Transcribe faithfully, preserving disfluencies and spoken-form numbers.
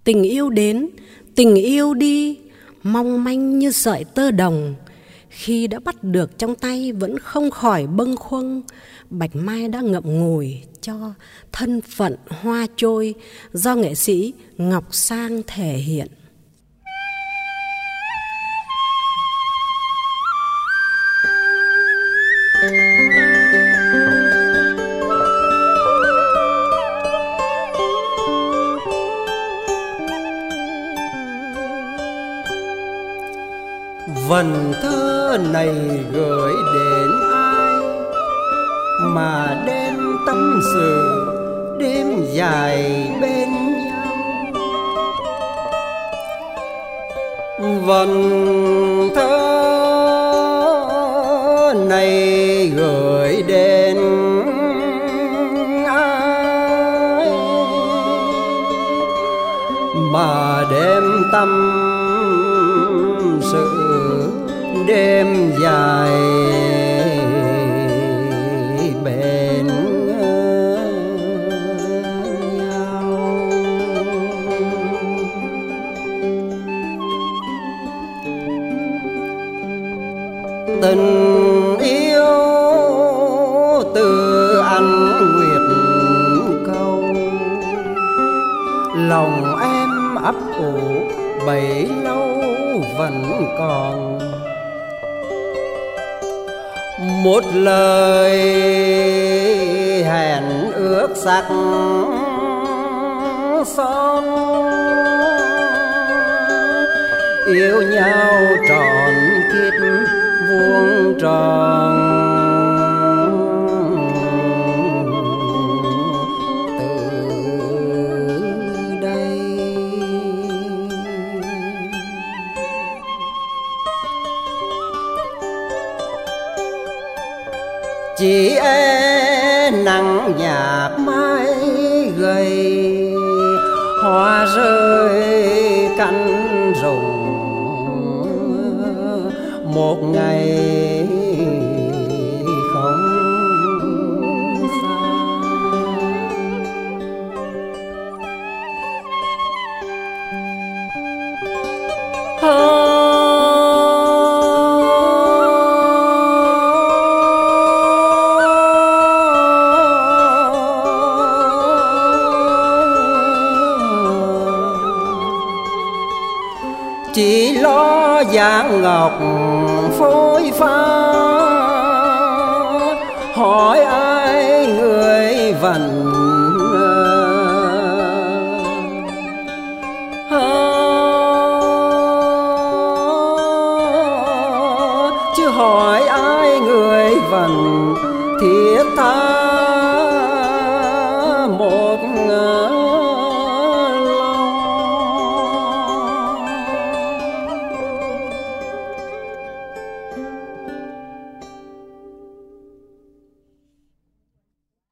Tình yêu đến, tình yêu đi, mong manh như sợi tơ đồng. Khi đã bắt được trong tay vẫn không khỏi bâng khuâng. Bạch mai đã ngậm ngùi cho thân phận hoa trôi do nghệ sĩ Ngọc Sang thể hiện. Vần thơ này gửi đến ai mà đem tâm sự đêm dài bên nhau. Vần thơ này gửi đến ai mà đem tâm sự đêm dài bên nhau. Tình yêu từ anh nguyệt câu, lòng em ấp ủ bấy lâu vẫn còn. Một lời hẹn ước sắc son, yêu nhau trọn kiếp vuông tròn. Chỉ e nắng nhạt mái gầy, hoa rơi cánh rụng một ngày không xa. Chỉ lo dáng ngọc phôi pha, hỏi ai người vần chứ hỏi ai người vần thiết tha một